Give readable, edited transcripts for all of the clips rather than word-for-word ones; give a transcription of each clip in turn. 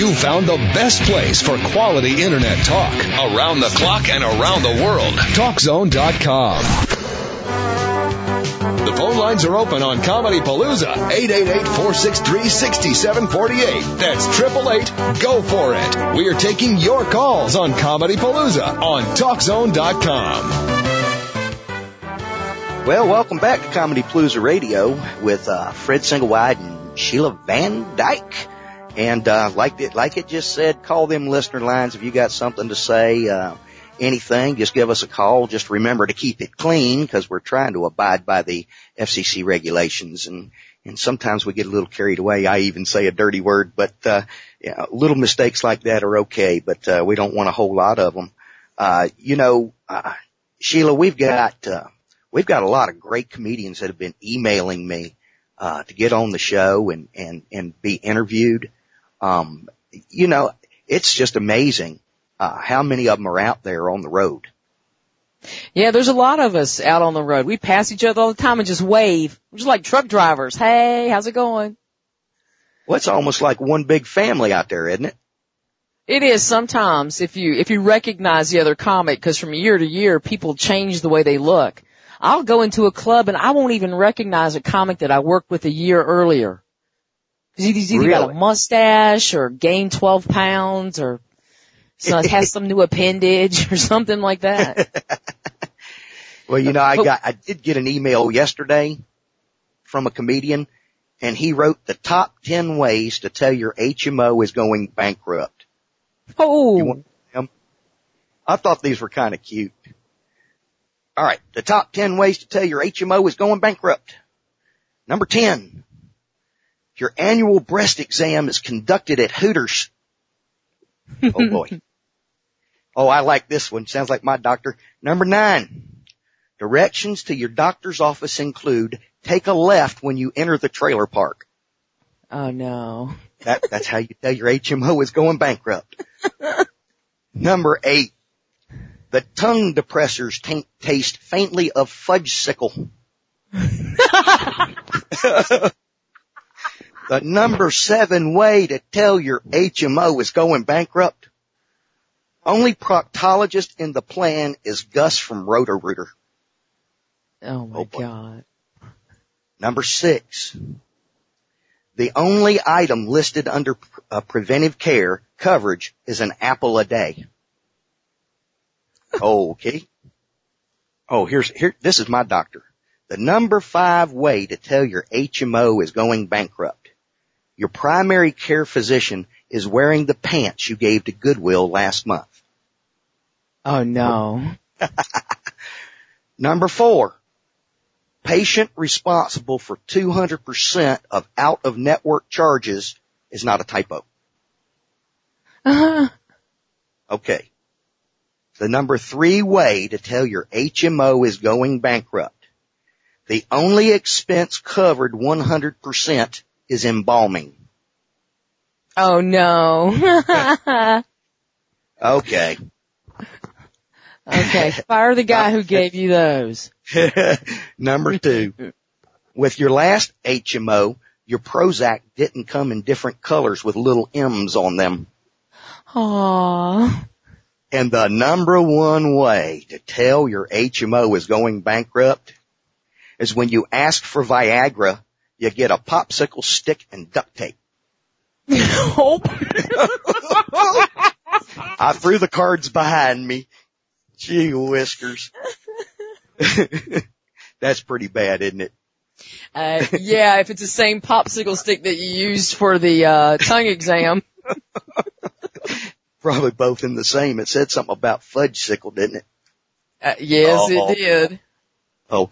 You found the best place for quality internet talk around the clock and around the world. TalkZone.com. The phone lines are open on Comedy Palooza. 888-463-6748. That's 888-GO FOR IT. We are taking your calls on Comedy Palooza on TalkZone.com. Well, welcome back to Comedy Palooza Radio with Fred Singlewide and Sheila Van Dyke. And like it just said, call them listener lines if you got something to say, anything. Just give us a call. Just remember to keep it clean because we're trying to abide by the FCC regulations. And sometimes we get a little carried away. I even say a dirty word, but little mistakes like that are okay. But we don't want a whole lot of them. Sheila, we've got a lot of great comedians that have been emailing me to get on the show and be interviewed. It's just amazing how many of them are out there on the road. Yeah, there's a lot of us out on the road. We pass each other all the time and just wave. We're just like truck drivers. Hey, how's it going? Well, it's almost like one big family out there, isn't it? It is sometimes if you recognize the other comic, because from year to year people change the way they look. I'll go into a club and I won't even recognize a comic that I worked with a year earlier. He's either got a mustache or gained 12 pounds or has some new appendage or something like that. Well, I did get an email yesterday from a comedian, and he wrote the top 10 ways to tell your HMO is going bankrupt. Oh. You want him? I thought these were kind of cute. All right, the top 10 ways to tell your HMO is going bankrupt. Number 10, your annual breast exam is conducted at Hooters. Oh, boy. Oh, I like this one. Sounds like my doctor. Number 9, directions to your doctor's office include take a left when you enter the trailer park. Oh, no. That's how you tell your HMO is going bankrupt. Number 8, the tongue depressors taste faintly of fudgesicle. The number 7 way to tell your HMO is going bankrupt. Only proctologist in the plan is Gus from Roto-Rooter. Oh, my God. Number 6. The only item listed under preventive care coverage is an apple a day. Okay. Oh, this is my doctor. The number 5 way to tell your HMO is going bankrupt. Your primary care physician is wearing the pants you gave to Goodwill last month. Oh, no. Number 4, patient responsible for 200% of out-of-network charges is not a typo. Okay. The number 3 way to tell your HMO is going bankrupt. The only expense covered 100% is embalming. Oh, no. Okay. Okay, fire the guy who gave you those. Number 2, with your last HMO, your Prozac didn't come in different colors with little M's on them. Aww. And the number 1 way to tell your HMO is going bankrupt is when you ask for Viagra, you get a popsicle stick and duct tape. Oh. I threw the cards behind me. Gee whiskers. That's pretty bad, isn't it? Yeah, if it's the same popsicle stick that you used for the tongue exam. Probably both in the same. It said something about fudgesicle, didn't it? Yes, it did. Oh,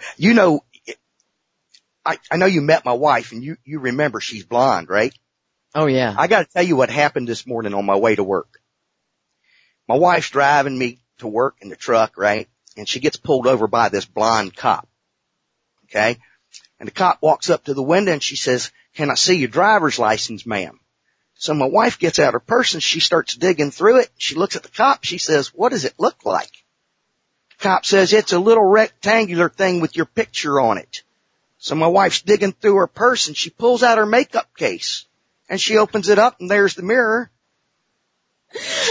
I know you met my wife, and you remember she's blonde, right? Oh, yeah. I got to tell you what happened this morning on my way to work. My wife's driving me to work in the truck, right? And she gets pulled over by this blonde cop. Okay? And the cop walks up to the window and she says, "Can I see your driver's license, ma'am?" So my wife gets out her purse and she starts digging through it. She looks at the cop. She says, "What does it look like?" The cop says, "It's a little rectangular thing with your picture on it." So my wife's digging through her purse and she pulls out her makeup case and she opens it up and there's the mirror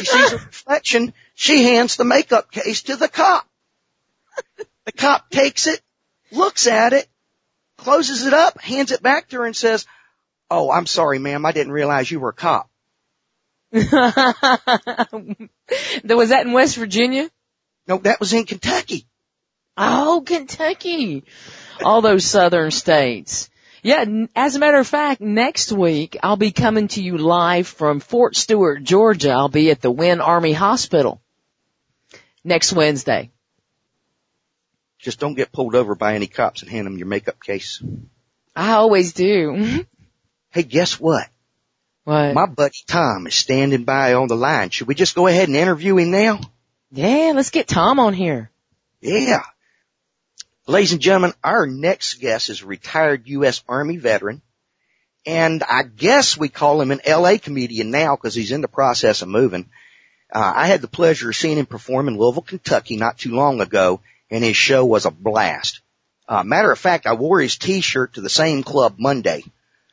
she sees her reflection, she hands the makeup case to the cop. The cop takes it, looks at it, closes it up, hands it back to her and says, "Oh, I'm sorry, ma'am. I didn't realize you were a cop." Was that in West Virginia? No, that was in Kentucky. Oh, Kentucky. All those southern states. Yeah, as a matter of fact, next week I'll be coming to you live from Fort Stewart, Georgia. I'll be at the Wynn Army Hospital next Wednesday. Just don't get pulled over by any cops and hand them your makeup case. I always do. Hey, guess what? What? My buddy Tom is standing by on the line. Should we just go ahead and interview him now? Yeah, let's get Tom on here. Yeah. Ladies and gentlemen, our next guest is a retired U.S. Army veteran, and I guess we call him an L.A. comedian now because he's in the process of moving. I had the pleasure of seeing him perform in Louisville, Kentucky not too long ago, and his show was a blast. Matter of fact, I wore his T-shirt to the same club Monday,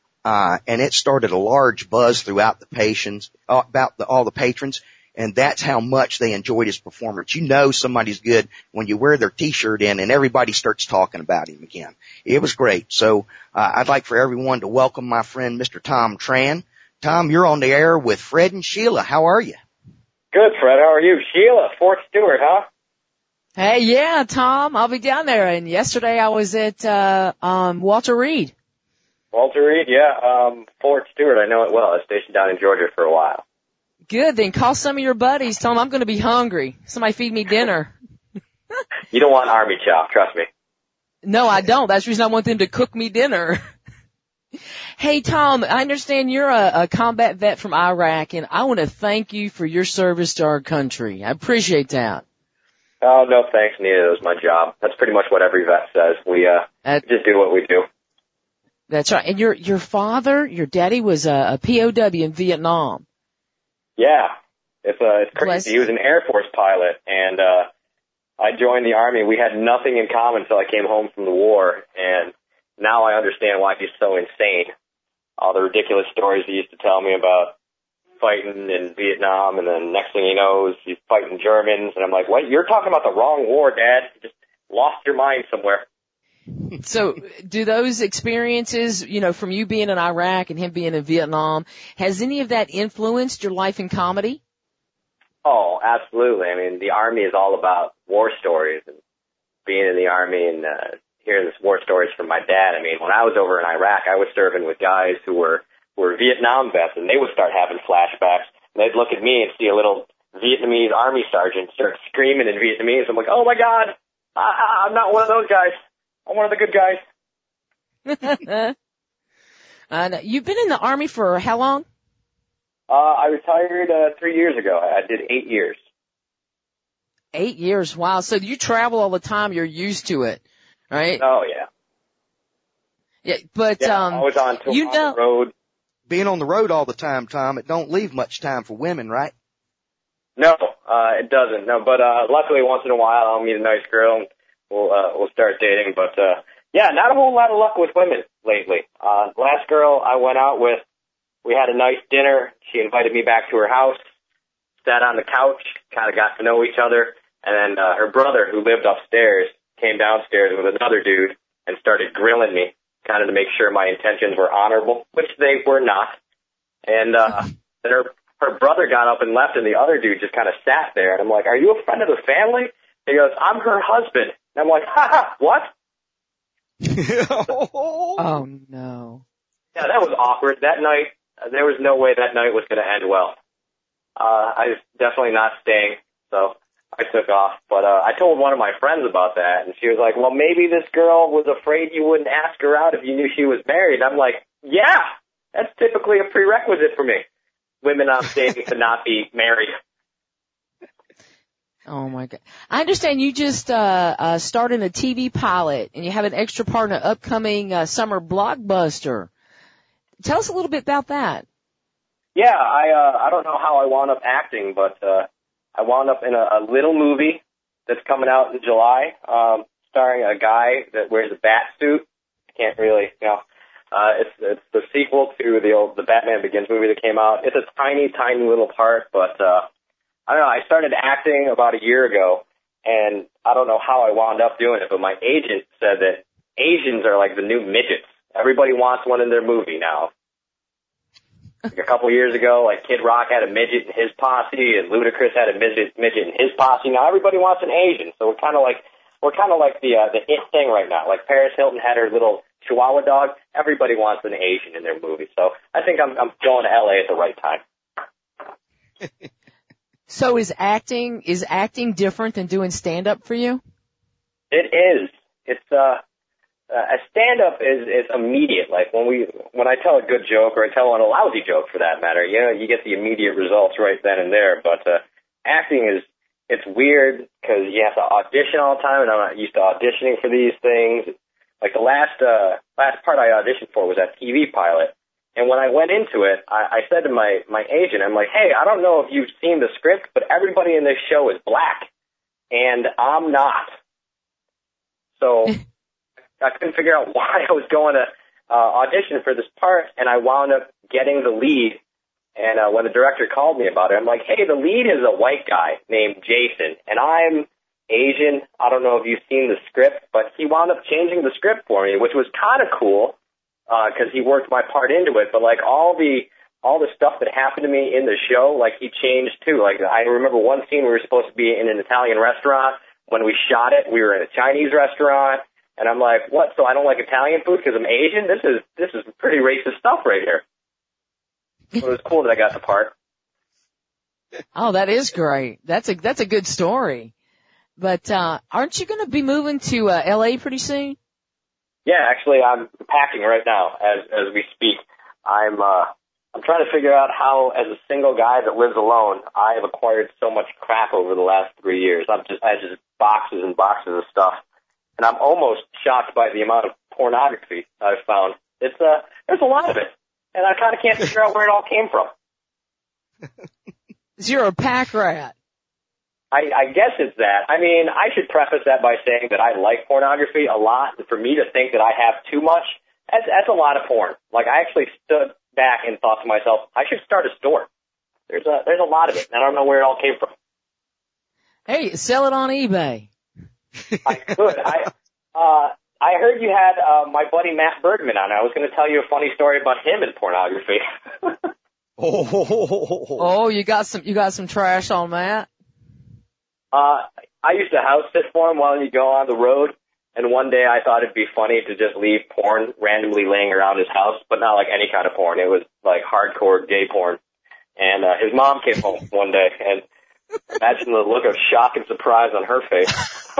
and it started a large buzz throughout the patients, about all the patrons. And that's how much they enjoyed his performance. You know somebody's good when you wear their T-shirt in and everybody starts talking about him again. It was great. So I'd like for everyone to welcome my friend Mr. Tom Tran. Tom, you're on the air with Fred and Sheila. How are you? Good, Fred. How are you? Sheila, Fort Stewart, huh? Hey, yeah, Tom, I'll be down there. And yesterday I was at Walter Reed. Walter Reed, yeah. Fort Stewart, I know it well. I was stationed down in Georgia for a while. Good, then call some of your buddies. Tell them I'm going to be hungry. Somebody feed me dinner. You don't want Army chow, trust me. No, I don't. That's the reason I want them to cook me dinner. Hey, Tom, I understand you're a combat vet from Iraq, and I want to thank you for your service to our country. I appreciate that. Oh, no thanks, neither. It was my job. That's pretty much what every vet says. We just do what we do. That's right. And your father, your daddy was a POW in Vietnam. Yeah, it's crazy. He was an Air Force pilot, and I joined the Army. We had nothing in common until I came home from the war, and now I understand why he's so insane. All the ridiculous stories he used to tell me about fighting in Vietnam, and then next thing he knows, he's fighting Germans, and I'm like, what? You're talking about the wrong war, Dad. You just lost your mind somewhere. So do those experiences, from you being in Iraq and him being in Vietnam, has any of that influenced your life in comedy? Oh, absolutely. I mean, the Army is all about war stories, and being in the Army and hearing these war stories from my dad. I mean, when I was over in Iraq, I was serving with guys who were Vietnam vets, and they would start having flashbacks. And they'd look at me and see a little Vietnamese Army sergeant start screaming in Vietnamese. I'm like, oh, my God, I'm not one of those guys. I'm one of the good guys. You've been in the Army for how long? I retired 3 years ago. I did 8 years. 8 years, wow. So you travel all the time. You're used to it, right? Oh, yeah. Yeah, but I was on the road. Being on the road all the time, Tom, it don't leave much time for women, right? No, it doesn't. No, but luckily once in a while I'll meet a nice girl and we'll start dating. But yeah, not a whole lot of luck with women lately. Last girl I went out with, we had a nice dinner. She invited me back to her house, sat on the couch, kind of got to know each other, and then her brother, who lived upstairs, came downstairs with another dude and started grilling me, kind of to make sure my intentions were honorable, which they were not. And then her brother got up and left, and the other dude just kind of sat there. And I'm like, are you a friend of the family? He goes, I'm her husband. And I'm like, what? Oh, no. Yeah, that was awkward. That night, there was no way that night was going to end well. I was definitely not staying, so I took off. But I told one of my friends about that, and she was like, well, maybe this girl was afraid you wouldn't ask her out if you knew she was married. I'm like, yeah, that's typically a prerequisite for me. Women I'm dating to not be married. Oh, my God. I understand you just started a TV pilot, and you have an extra part in an upcoming summer blockbuster. Tell us a little bit about that. Yeah, I don't know how I wound up acting, but I wound up in a little movie that's coming out in July, starring a guy that wears a bat suit. I can't really, it's the sequel to the Batman Begins movie that came out. It's a tiny, tiny little part, but I don't know, I started acting about a year ago, and I don't know how I wound up doing it, but my agent said that Asians are like the new midgets. Everybody wants one in their movie now. Like a couple years ago, like Kid Rock had a midget in his posse, and Ludacris had a midget in his posse. Now everybody wants an Asian, so we're kind of like the it thing right now. Like Paris Hilton had her little Chihuahua dog. Everybody wants an Asian in their movie, so I think I'm going to LA at the right time. So is acting different than doing stand-up for you? It is. It's a stand-up is immediate. Like when I tell a good joke, or I tell a lousy joke for that matter, you know, you get the immediate results right then and there. But acting it's weird because you have to audition all the time, and I'm not used to auditioning for these things. Like the last part I auditioned for was that TV pilot. And when I went into it, I said to my agent, I'm like, hey, I don't know if you've seen the script, but everybody in this show is black, and I'm not. So I couldn't figure out why I was going to audition for this part, and I wound up getting the lead. And when the director called me about it, I'm like, hey, the lead is a white guy named Jason, and I'm Asian. I don't know if you've seen the script, but he wound up changing the script for me, which was kind of cool. Because he worked my part into it, but like all the stuff that happened to me in the show, like he changed too. Like I remember one scene we were supposed to be in an Italian restaurant. When we shot it, we were in a Chinese restaurant, and I'm like, what? So I don't like Italian food because I'm Asian? This is pretty racist stuff right here. So it was cool that I got the part. Oh, that is great. That's a good story. But aren't you going to be moving to LA pretty soon? Yeah, actually, I'm packing right now as we speak. I'm trying to figure out how, as a single guy that lives alone, I have acquired so much crap over the last 3 years. I have just boxes and boxes of stuff, and I'm almost shocked by the amount of pornography I've found. There's a lot of it, and I kind of can't figure out where it all came from. You're a pack rat. I guess it's that. I mean, I should preface that by saying that I like pornography a lot, and for me to think that I have too much, that's a lot of porn. Like, I actually stood back and thought to myself, I should start a store. There's a lot of it, and I don't know where it all came from. Hey, sell it on eBay. I could. I heard you had my buddy Matt Bergman on. I was going to tell you a funny story about him and pornography. Oh, you got some trash on Matt? I used to house sit for him while he'd go on the road, and one day I thought it'd be funny to just leave porn randomly laying around his house, but not like any kind of porn. It was like hardcore gay porn. And his mom came home one day, and imagine the look of shock and surprise on her face.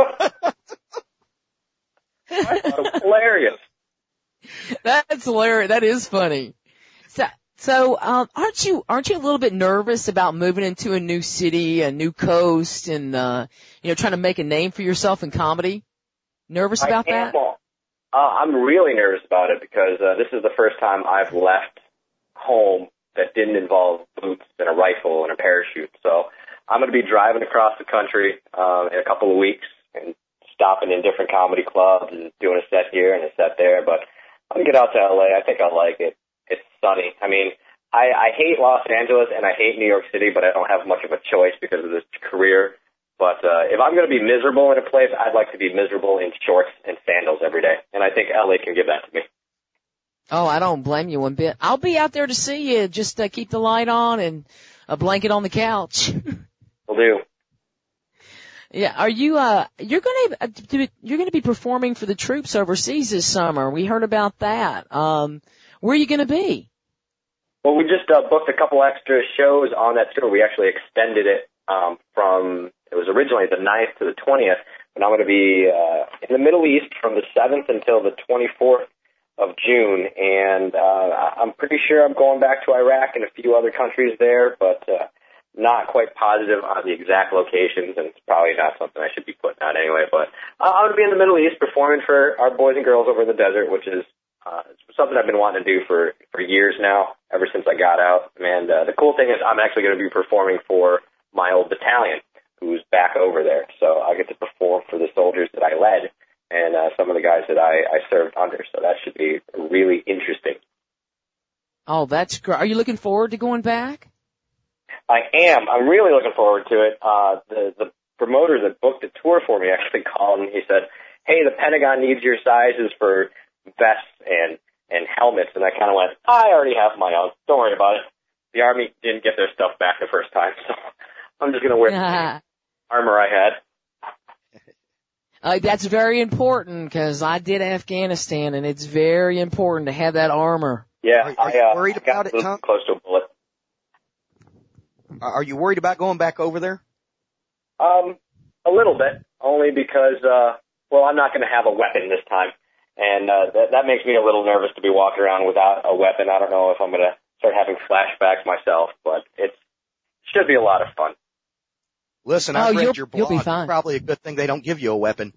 I thought it was hilarious. That's hilarious. That is funny. So, aren't you a little bit nervous about moving into a new city, a new coast, and, trying to make a name for yourself in comedy? Nervous about that? I'm really nervous about it because, this is the first time I've left home that didn't involve boots and a rifle and a parachute. So I'm going to be driving across the country, in a couple of weeks and stopping in different comedy clubs and doing a set here and a set there. But I'm going to get out to LA. I think I'll like it. It's sunny. I mean, I hate Los Angeles and I hate New York City, but I don't have much of a choice because of this career. But if I'm going to be miserable in a place, I'd like to be miserable in shorts and sandals every day. And I think LA can give that to me. Oh, I don't blame you one bit. I'll be out there to see you. Just keep the light on and a blanket on the couch. Will do. Yeah, are you you're going to be performing for the troops overseas this summer. We heard about that. Where are you going to be? Well, we just booked a couple extra shows on that tour. We actually extended it from, it was originally the 9th to the 20th, but I'm going to be in the Middle East from the 7th until the 24th of June, and I'm pretty sure I'm going back to Iraq and a few other countries there, but not quite positive on the exact locations, and it's probably not something I should be putting out anyway, but I'm going to be in the Middle East performing for our boys and girls over in the desert, which is something I've been wanting to do for years now, ever since I got out. And the cool thing is I'm actually going to be performing for my old battalion, who's back over there. So I get to perform for the soldiers that I led and some of the guys that I served under. So that should be really interesting. Oh, that's great. Are you looking forward to going back? I am. I'm really looking forward to it. The promoter that booked the tour for me actually called and he said, "Hey, the Pentagon needs your sizes for vests and helmets." And I kind of went, "I already have my own. Don't worry about it." The Army didn't get their stuff back the first time, so I'm just going to wear the armor I had. That's very important because I did Afghanistan, and it's very important to have that armor. Yeah, are you worried about it, Tom? Close to a bullet. Are you worried about going back over there? A little bit, only because, I'm not going to have a weapon this time, and that makes me a little nervous to be walking around without a weapon. I don't know if I'm going to start having flashbacks myself, but it should be a lot of fun. Listen, I've read your blog. You'll be fine. It's probably a good thing they don't give you a weapon.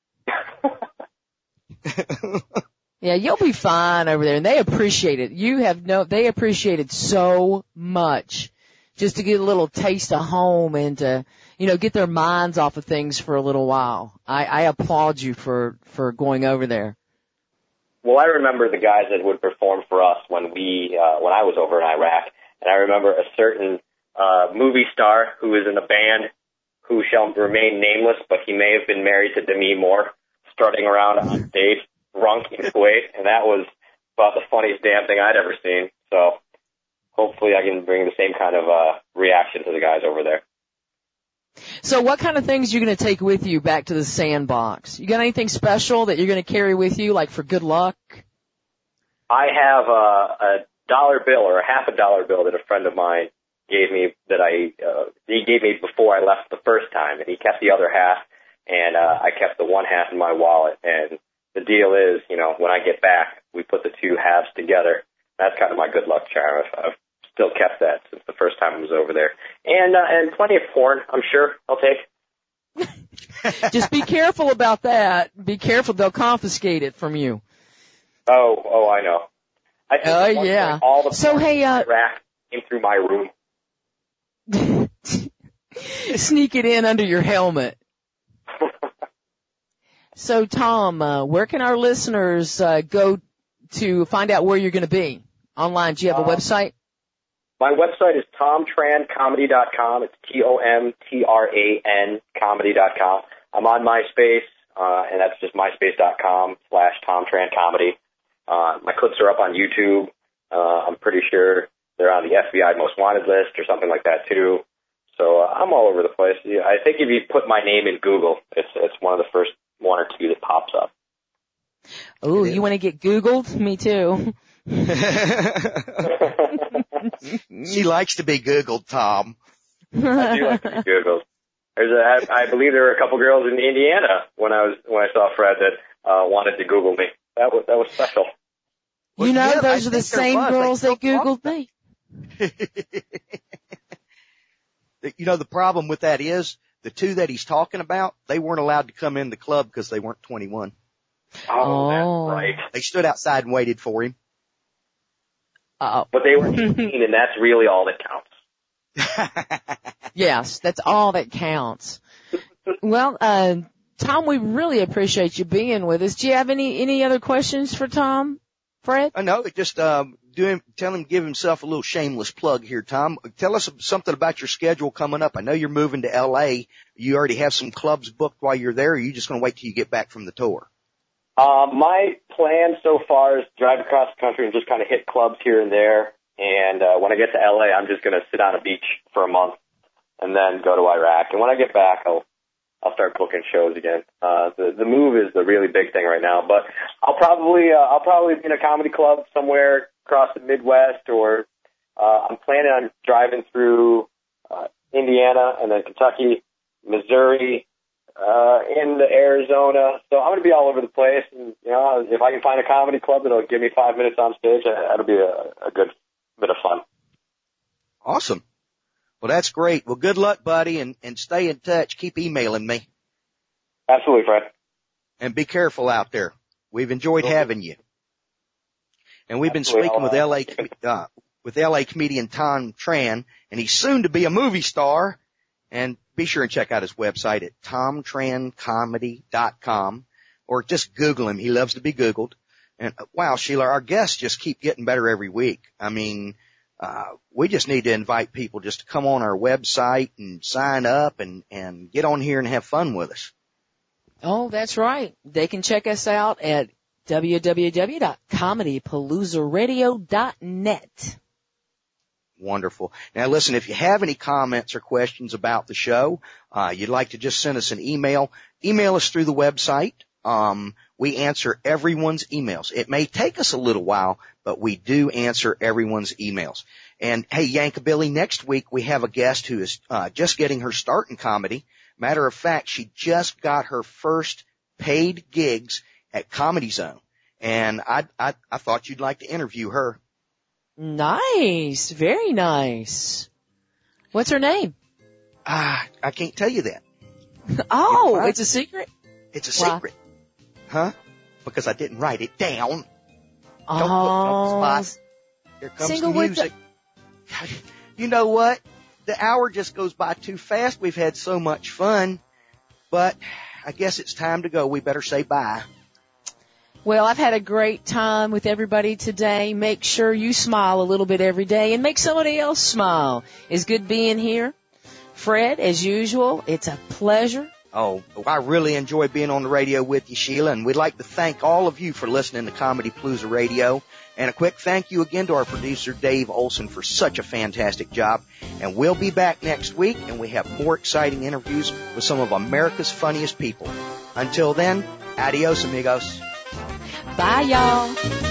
Yeah, you'll be fine over there, and they appreciate it. They appreciate it so much just to get a little taste of home and to, get their minds off of things for a little while. I applaud you for going over there. Well, I remember the guys that would perform for us when I was over in Iraq, and I remember a certain movie star who was in a band who shall remain nameless, but he may have been married to Demi Moore, strutting around on stage, drunk in Kuwait, and that was about the funniest damn thing I'd ever seen. So hopefully I can bring the same kind of reaction to the guys over there. So what kind of things are you going to take with you back to the sandbox? You got anything special that you're going to carry with you, like for good luck? I have a dollar bill or a $50 bill that a friend of mine gave me he gave me before I left the first time, and he kept the other half, and I kept the one half in my wallet. And the deal is, when I get back, we put the two halves together. That's kind of my good luck charm. I've still kept that since the first time I was over there. And plenty of porn, I'm sure I'll take. Just be careful about that. Be careful, they'll confiscate it from you. Oh, I know. I think yeah. All the so hey, Iraq came through my room. Sneak it in under your helmet. So, Tom, where can our listeners go to find out where you're going to be online? Do you have a website? My website is TomTranComedy.com. It's TomTran comedy.com. I'm on MySpace, and that's just myspace.com/TomTranComedy. My clips are up on YouTube. I'm pretty sure they're on the FBI Most Wanted list or something like that too. So I'm all over the place. I think if you put my name in Google, it's one of the first one or two that pops up. Oh, you want to get Googled? Me too. She likes to be Googled, Tom. I do like to be Googled. I believe there were a couple girls in Indiana when I saw Fred that wanted to Google me. That was special. Well, those are the same girls that Googled me. The problem with that is the two that he's talking about, they weren't allowed to come in the club because they weren't 21. Oh, that's right. They stood outside and waited for him. But they were 18, and that's really all that counts. Yes, that's all that counts. Well, Tom, we really appreciate you being with us. Do you have any other questions for Tom, Fred? No, just tell him, give himself a little shameless plug here, Tom. Tell us something about your schedule coming up. I know you're moving to L.A. You already have some clubs booked while you're there, or are you just going to wait till you get back from the tour? My plan so far is to drive across the country and just kind of hit clubs here and there. And when I get to L.A., I'm just going to sit on a beach for a month and then go to Iraq. And when I get back, I'll start booking shows again. The move is the really big thing right now, but I'll probably be in a comedy club somewhere across the Midwest, or I'm planning on driving through Indiana and then Kentucky, Missouri, into Arizona. So I'm going to be all over the place. And if I can find a comedy club that'll give me 5 minutes on stage, that'll be a good bit of fun. Awesome. Well, that's great. Well, good luck, buddy, and stay in touch. Keep emailing me. Absolutely, Fred. And be careful out there. We've enjoyed having you. And we've been speaking with LA comedian Tom Tran, and he's soon to be a movie star. And be sure and check out his website at TomTranComedy.com, or just Google him. He loves to be Googled. And wow, Sheila, our guests just keep getting better every week. I mean, we just need to invite people just to come on our website and sign up and get on here and have fun with us. Oh, that's right. They can check us out at www.comedypaloozaradio.net. Wonderful. Now listen, if you have any comments or questions about the show, you'd like to just send us an email us through the website. We answer everyone's emails. It may take us a little while, but we do answer everyone's emails. And hey, Yankabilly, next week we have a guest who is just getting her start in comedy. Matter of fact, she just got her first paid gigs at Comedy Zone. And I thought you'd like to interview her. Nice. Very nice. What's her name? I can't tell you that. Oh, it's a secret? It's a secret. Huh? Because I didn't write it down. Oh. Don't put me on the spot. Here comes the music. You know what? The hour just goes by too fast. We've had so much fun. But I guess it's time to go. We better say bye. Well, I've had a great time with everybody today. Make sure you smile a little bit every day and make somebody else smile. It's good being here. Fred, as usual, it's a pleasure. Oh, I really enjoy being on the radio with you, Sheila, and we'd like to thank all of you for listening to Comedy Palooza Radio. And a quick thank you again to our producer, Dave Olson, for such a fantastic job. And we'll be back next week, and we have more exciting interviews with some of America's funniest people. Until then, adios, amigos. Bye, y'all.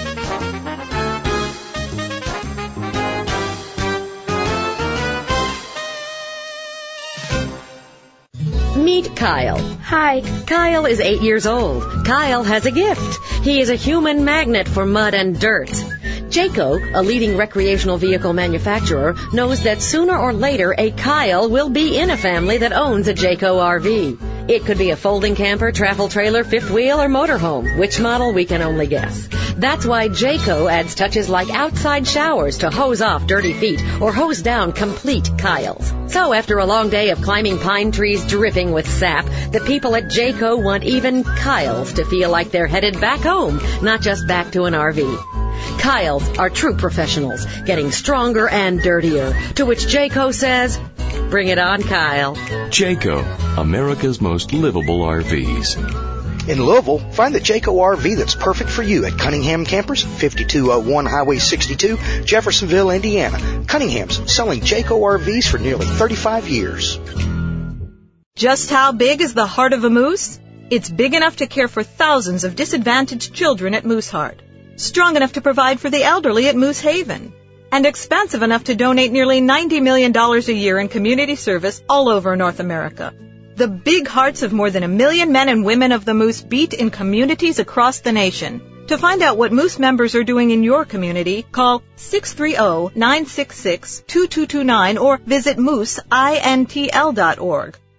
Meet Kyle. Hi. Kyle is 8 years old. Kyle has a gift. He is a human magnet for mud and dirt. Jayco, a leading recreational vehicle manufacturer, knows that sooner or later a Kyle will be in a family that owns a Jayco RV. It could be a folding camper, travel trailer, fifth wheel, or motorhome. Which model, we can only guess. That's why Jayco adds touches like outside showers to hose off dirty feet or hose down complete Kyles. So after a long day of climbing pine trees dripping with sap, the people at Jayco want even Kyles to feel like they're headed back home, not just back to an RV. Kyles are true professionals, getting stronger and dirtier, to which Jayco says, bring it on, Kyle. Jayco, America's most livable RVs. In Louisville, find the Jayco RV that's perfect for you at Cunningham Campers, 5201 Highway 62, Jeffersonville, Indiana. Cunningham's selling Jayco RVs for nearly 35 years. Just how big is the heart of a moose? It's big enough to care for thousands of disadvantaged children at Mooseheart, strong enough to provide for the elderly at Moose Haven, and expansive enough to donate nearly $90 million a year in community service all over North America. The big hearts of more than 1 million men and women of the Moose beat in communities across the nation. To find out what Moose members are doing in your community, call 630-966-2229 or visit mooseintl.org.